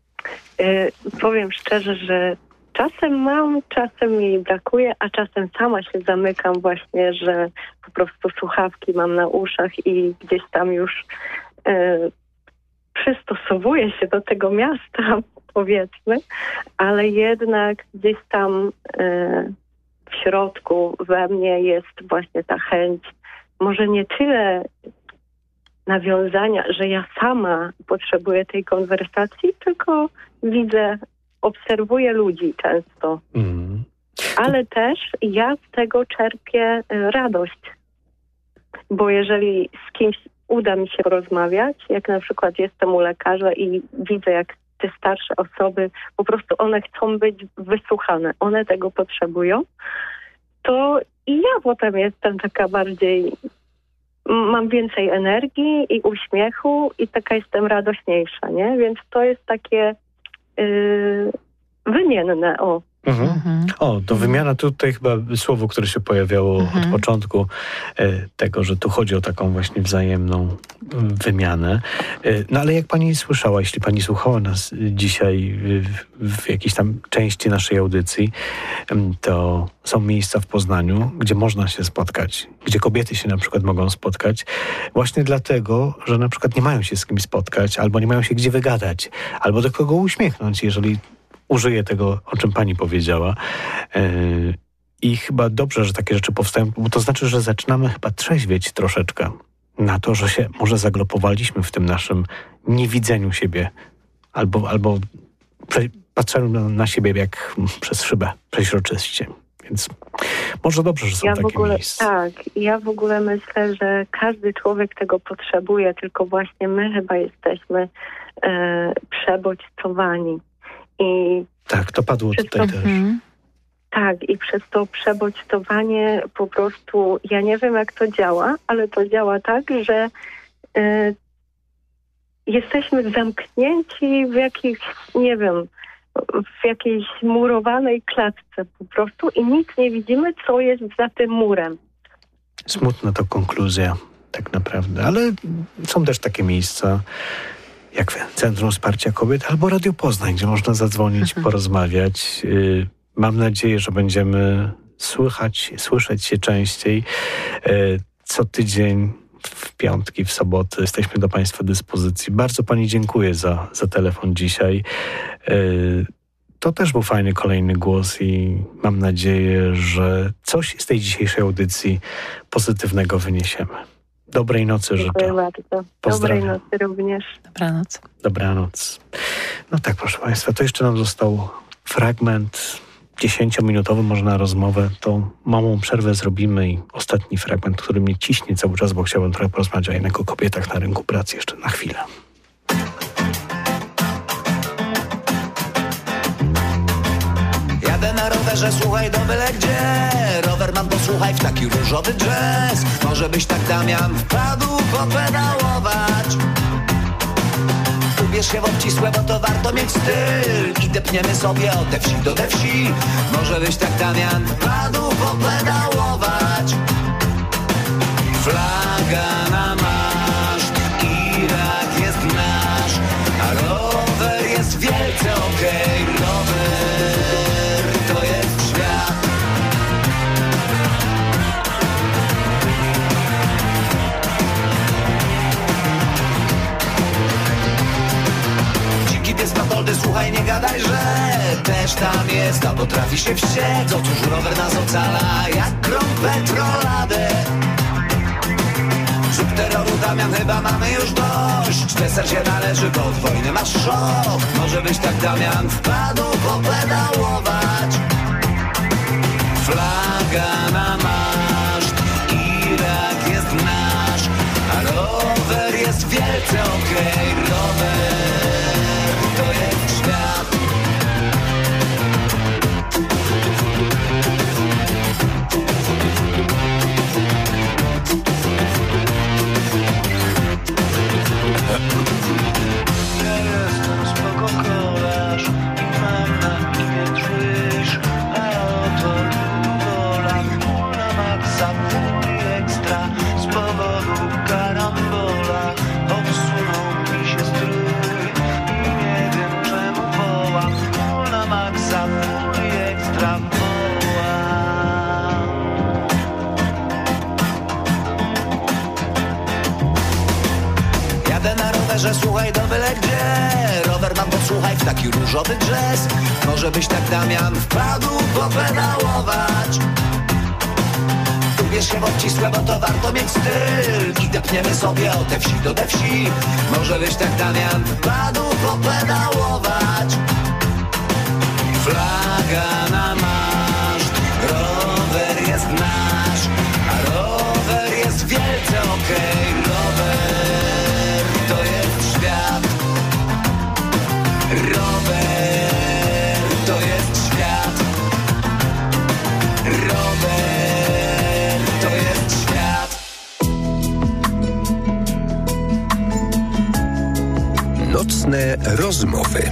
Powiem szczerze, że czasem mam, czasem mi brakuje, a czasem sama się zamykam właśnie, że po prostu słuchawki mam na uszach i gdzieś tam już przystosowuję się do tego miasta, powiedzmy, ale jednak gdzieś tam w środku we mnie jest właśnie ta chęć, może nie tyle nawiązania, że ja sama potrzebuję tej konwersacji, tylko widzę, obserwuję ludzi często. Ale też ja z tego czerpię radość. Bo jeżeli z kimś uda mi się porozmawiać, jak na przykład jestem u lekarza i widzę, jak te starsze osoby, po prostu one chcą być wysłuchane, one tego potrzebują, to i ja potem jestem taka bardziej, mam więcej energii i uśmiechu i taka jestem radośniejsza, nie? Więc to jest takie wymienne, O, to wymiana, tutaj chyba słowo, które się pojawiało od początku tego, że tu chodzi o taką właśnie wzajemną wymianę. No ale jak pani słyszała, jeśli pani słuchała nas dzisiaj w jakiejś tam części naszej audycji, to są miejsca w Poznaniu, gdzie można się spotkać, gdzie kobiety się na przykład mogą spotkać, właśnie dlatego, że na przykład nie mają się z kim spotkać, albo nie mają się gdzie wygadać, albo do kogo uśmiechnąć, jeżeli użyję tego, o czym pani powiedziała. I chyba dobrze, że takie rzeczy powstają, bo to znaczy, że zaczynamy chyba trzeźwieć troszeczkę na to, że się może zaglopowaliśmy w tym naszym niewidzeniu siebie albo patrzeniu na siebie jak przez szybę, przeźroczyście. Więc może dobrze, że są takie miejsca. Tak, ja w ogóle myślę, że każdy człowiek tego potrzebuje, tylko właśnie my chyba jesteśmy przebodźcowani. I tak, to padło tutaj też. Tak, i przez to przebodźcowanie po prostu, ja nie wiem jak to działa, ale to działa tak, że jesteśmy zamknięci w jakiejś, nie wiem, w jakiejś murowanej klatce po prostu i nic nie widzimy, co jest za tym murem. Smutna to konkluzja, tak naprawdę, ale są też takie miejsca, jak Centrum Wsparcia Kobiet albo Radio Poznań, gdzie można zadzwonić, porozmawiać. Mam nadzieję, że będziemy słyszeć się częściej. Co tydzień, w piątki, w soboty jesteśmy do państwa dyspozycji. Bardzo pani dziękuję za telefon dzisiaj. To też był fajny kolejny głos i mam nadzieję, że coś z tej dzisiejszej audycji pozytywnego wyniesiemy. Dobrej nocy życzę. Dziękuję bardzo. Dobrej nocy również. Dobranoc. Dobranoc. No tak, proszę państwa, to jeszcze nam został fragment 10-minutowy, może na rozmowę. To małą przerwę zrobimy i ostatni fragment, który mnie ciśnie cały czas, bo chciałbym trochę porozmawiać o jednak o kobietach na rynku pracy jeszcze na chwilę. Jadę na rowerze, słuchaj, do byle gdzie. Rower mam, posłuchaj, w taki różowy jazz. Może byś tak, Damian, wpadł popedałować. Ubierz się w obcisłe, bo to warto mieć styl. I depniemy sobie od te wsi do te wsi. Może byś tak, Damian, wpadł popedałować. Flaga na maszt, Irak jest nasz, a rower jest wielce okej. Rower to jest świat. Dziki pies Matoldy, słuchaj, nie gadaj, że też tam jest, a potrafi się wściec. Otóż rower nas ocala jak grom petroladę. Zrób terroru, Damian, chyba mamy już dość. Deser się należy, bo od wojny masz szok. Może byś tak, Damian, wpadł popedałować. Flaga na maszt, Irak jest nasz, a rower jest wielce okej. Rower to jest świat. Ja jestem spoko kolarz i mam na imię Drzyż, a oto Lugola, full na maksa, full i ekstra. Z powodu karambola obsunął mi się strój i nie wiem czemu wołam. Full na maksa, full i ekstra wołam. Jadę na rowerze, słuchaj, do byle gdzie. Rower mam, posłuchaj, w taki różowy drzes. Może byś tak, Damian, wpadł popedałować. Ubierz się w obcisłe, bo to warto mieć styl. I depniemy sobie od te wsi do te wsi. Może byś tak, Damian, wpadł popedałować. Flaga na maszt, rower jest nasz, a rower jest wielce okej. Rower to jest świat. Rower to jest świat. Rower to jest świat. Nocne rozmowy.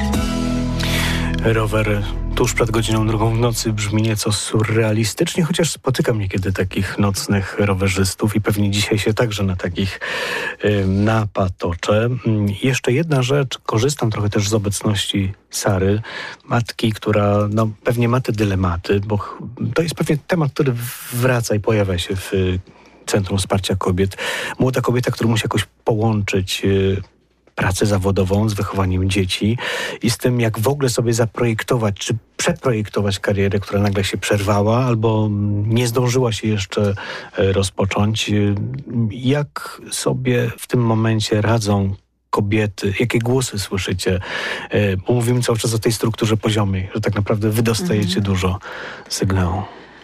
Rower tuż przed godziną 2 w nocy brzmi nieco surrealistycznie, chociaż spotykam niekiedy takich nocnych rowerzystów i pewnie dzisiaj się także na takich napatoczę. Jeszcze jedna rzecz, korzystam trochę też z obecności Sary, matki, która pewnie ma te dylematy, bo to jest pewnie temat, który wraca i pojawia się w Centrum Wsparcia Kobiet. Młoda kobieta, która musi jakoś połączyć pracę zawodową z wychowaniem dzieci i z tym, jak w ogóle sobie zaprojektować, czy przeprojektować karierę, która nagle się przerwała albo nie zdążyła się jeszcze rozpocząć. Jak sobie w tym momencie radzą kobiety? Jakie głosy słyszycie? Bo mówimy cały czas o tej strukturze poziomej, że tak naprawdę wy dostajecie dużo sygnału.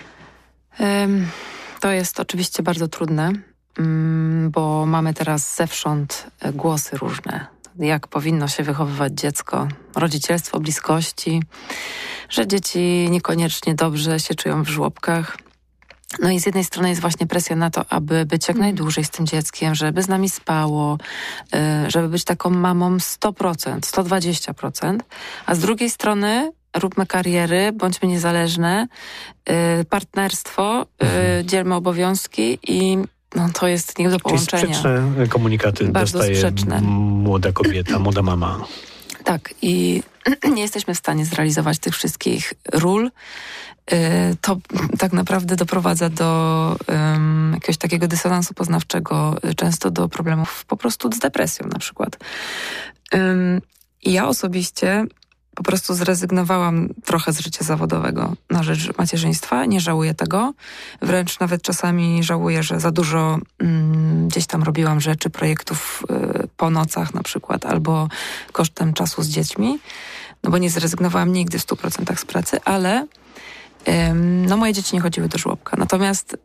To jest oczywiście bardzo trudne, bo mamy teraz zewsząd głosy różne. Jak powinno się wychowywać dziecko, rodzicielstwo, bliskości, że dzieci niekoniecznie dobrze się czują w żłobkach. No i z jednej strony jest właśnie presja na to, aby być jak najdłużej z tym dzieckiem, żeby z nami spało, żeby być taką mamą 100%, 120%, a z drugiej strony róbmy kariery, bądźmy niezależne, partnerstwo, dzielmy obowiązki i to jest nie do połączenia. Czyli sprzeczne komunikaty bardzo dostaje sprzeczne. Młoda kobieta, młoda mama. Tak, i nie jesteśmy w stanie zrealizować tych wszystkich ról. To tak naprawdę doprowadza do jakiegoś takiego dysonansu poznawczego, często do problemów po prostu z depresją na przykład. I ja osobiście po prostu zrezygnowałam trochę z życia zawodowego na rzecz macierzyństwa. Nie żałuję tego. Wręcz nawet czasami żałuję, że za dużo gdzieś tam robiłam rzeczy, projektów po nocach na przykład, albo kosztem czasu z dziećmi. No bo nie zrezygnowałam nigdy w 100% z pracy, ale moje dzieci nie chodziły do żłobka. Natomiast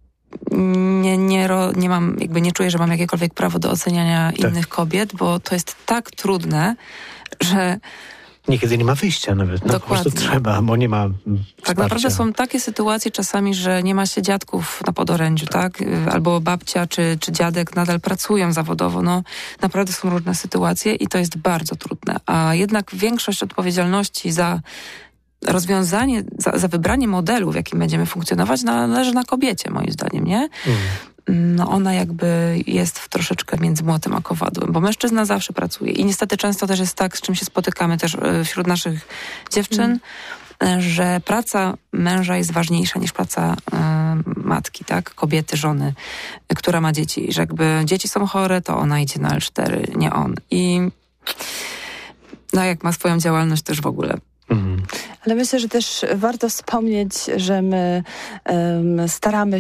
nie mam, jakby nie czuję, że mam jakiekolwiek prawo do oceniania innych kobiet, bo to jest tak trudne, że Niekiedy nie ma wyjścia nawet. No, po prostu trzeba, bo nie ma wsparcia. Tak naprawdę są takie sytuacje czasami, że nie ma się dziadków na podorędziu, tak? Albo babcia czy dziadek nadal pracują zawodowo. No, naprawdę są różne sytuacje i to jest bardzo trudne. A jednak większość odpowiedzialności za rozwiązanie, za wybranie modelu, w jakim będziemy funkcjonować, należy na kobiecie, moim zdaniem, nie? No ona jakby jest troszeczkę między młotem a kowadłem, bo mężczyzna zawsze pracuje i niestety często też jest tak, z czym się spotykamy też wśród naszych dziewczyn, że praca męża jest ważniejsza niż praca matki, tak? Kobiety, żony, która ma dzieci. Że jakby dzieci są chore, to ona idzie na L4, nie on. I no jak ma swoją działalność też w ogóle. Ale myślę, że też warto wspomnieć, że my staramy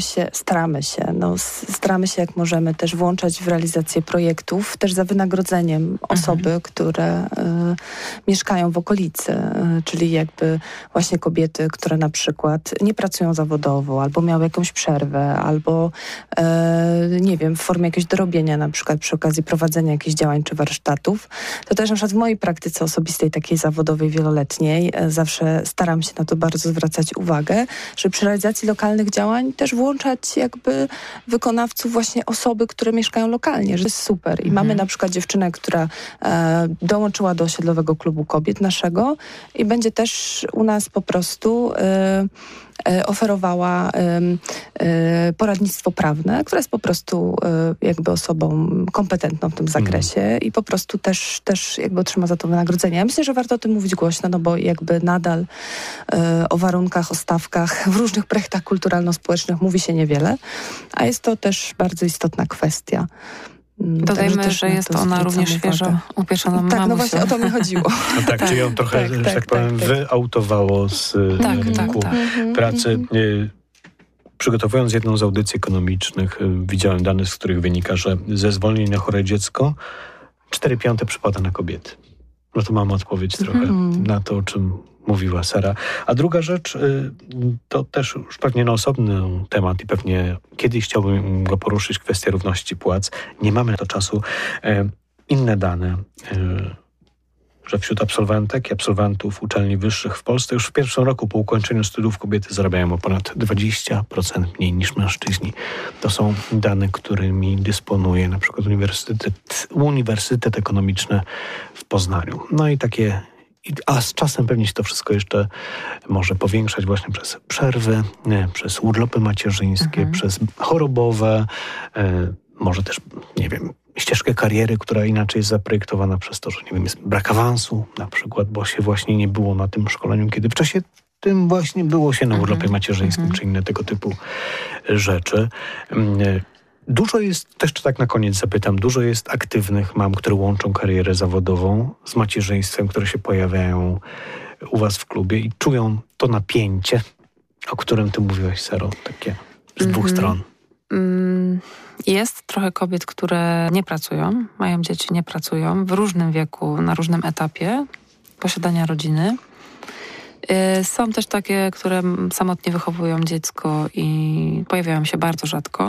się jak możemy też włączać w realizację projektów, też za wynagrodzeniem osoby, które mieszkają w okolicy, czyli jakby właśnie kobiety, które na przykład nie pracują zawodowo, albo miały jakąś przerwę, albo nie wiem, w formie jakiegoś dorobienia, na przykład przy okazji prowadzenia jakichś działań czy warsztatów. To też na przykład w mojej praktyce osobistej, takiej zawodowej, wieloletniej, zawsze staram się na to bardzo zwracać uwagę, że przy realizacji lokalnych działań też włączać jakby wykonawców właśnie osoby, które mieszkają lokalnie, że to jest super. I mamy na przykład dziewczynę, która dołączyła do osiedlowego klubu kobiet naszego i będzie też u nas po prostu oferowała poradnictwo prawne, która jest po prostu jakby osobą kompetentną w tym zakresie i po prostu też jakby otrzyma za to wynagrodzenie. Ja myślę, że warto o tym mówić głośno, no bo jakby nadal o warunkach, o stawkach w różnych projektach kulturalno-społecznych mówi się niewiele, a jest to też bardzo istotna kwestia. Dodajmy, że jest ona również świeżo upieczoną mamusią. Tak, no właśnie o to mi chodziło. No tak, czyli ją trochę, że tak powiem, wyautowało z rynku pracy. Przygotowując jedną z audycji ekonomicznych, widziałem dane, z których wynika, że ze zwolnień na chore dziecko 4/5 przypada na kobiety. No to mamy odpowiedź trochę na to, o czym mówiła Sara. A druga rzecz, to też już pewnie na osobny temat i pewnie kiedyś chciałbym go poruszyć, kwestia równości płac. Nie mamy na to czasu. Inne dane, że wśród absolwentek i absolwentów uczelni wyższych w Polsce już w pierwszym roku po ukończeniu studiów kobiety zarabiają o ponad 20% mniej niż mężczyźni. To są dane, którymi dysponuje na przykład Uniwersytet Ekonomiczny w Poznaniu. No i takie, a z czasem pewnie się to wszystko jeszcze może powiększać właśnie przez przerwy, przez urlopy macierzyńskie, przez chorobowe, może też, nie wiem, ścieżkę kariery, która inaczej jest zaprojektowana przez to, że nie wiem, jest brak awansu na przykład, bo się właśnie nie było na tym szkoleniu, kiedy w czasie tym właśnie było się na urlopie macierzyńskim, czy inne tego typu rzeczy. Dużo jest, też tak na koniec zapytam, dużo jest aktywnych mam, które łączą karierę zawodową z macierzyństwem, które się pojawiają u was w klubie i czują to napięcie, o którym ty mówiłaś, Saro, takie z dwóch stron. Jest trochę kobiet, które nie pracują, mają dzieci, nie pracują w różnym wieku, na różnym etapie posiadania rodziny. Są też takie, które samotnie wychowują dziecko i pojawiają się bardzo rzadko.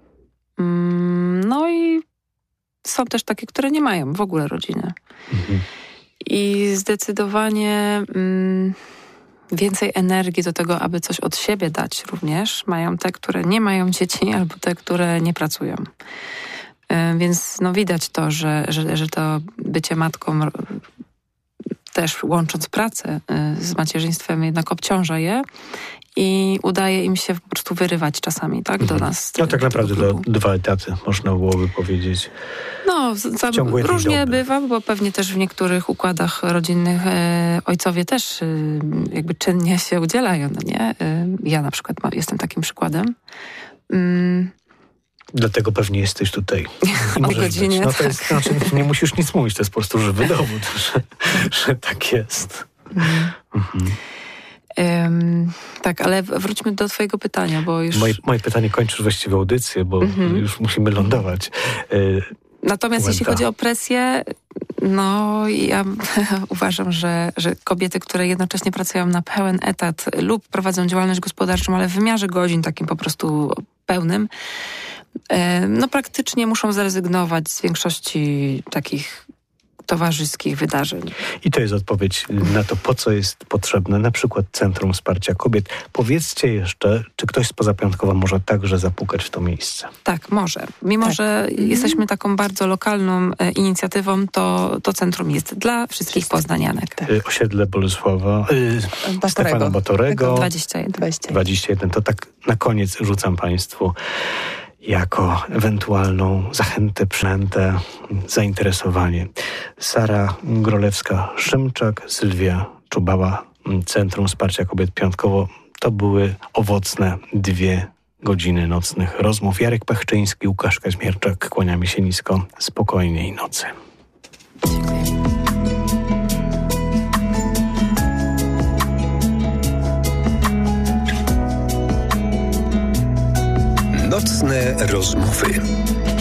No i są też takie, które nie mają w ogóle rodziny. I zdecydowanie więcej energii do tego, aby coś od siebie dać również mają te, które nie mają dzieci albo te, które nie pracują. Więc no widać to, że to bycie matką też łącząc pracę z macierzyństwem jednak obciąża je i udaje im się po prostu wyrywać czasami, tak, do nas. No tak naprawdę dwa etaty, można byłoby powiedzieć. No, różnie bywa, bo pewnie też w niektórych układach rodzinnych ojcowie też jakby czynnie się udzielają, no nie? Ja na przykład jestem takim przykładem. Dlatego pewnie jesteś tutaj. O godzinie. No to jest, znaczy, nie musisz nic mówić, to jest po prostu żywy dowód, że tak jest. Tak, ale wróćmy do twojego pytania, bo już... Moje pytanie kończysz właściwie audycję, bo już musimy lądować. Natomiast jeśli chodzi o presję, no ja uważam, że kobiety, które jednocześnie pracują na pełen etat lub prowadzą działalność gospodarczą, ale w wymiarze godzin takim po prostu pełnym, no praktycznie muszą zrezygnować z większości takich towarzyskich wydarzeń. I to jest odpowiedź na to, po co jest potrzebne na przykład Centrum Wsparcia Kobiet. Powiedzcie jeszcze, czy ktoś spoza Piątkowa może także zapukać w to miejsce? Tak, może. Mimo, że jesteśmy taką bardzo lokalną inicjatywą, to centrum jest dla wszystkich poznanianek. Tak. Osiedle Bolesława, Stefana Batorego. 21. To tak na koniec rzucam Państwu jako ewentualną zachętę, przynętę, zainteresowanie. Sara Grolewska-Szymczak, Sylwia Czubała, Centrum Wsparcia Kobiet Piątkowo. To były owocne 2 godziny nocnych rozmów. Jarek Pachczyński, Łukasz Kaźmierczak. Kłaniamy się nisko. Spokojnej nocy. Nocne rozmowy.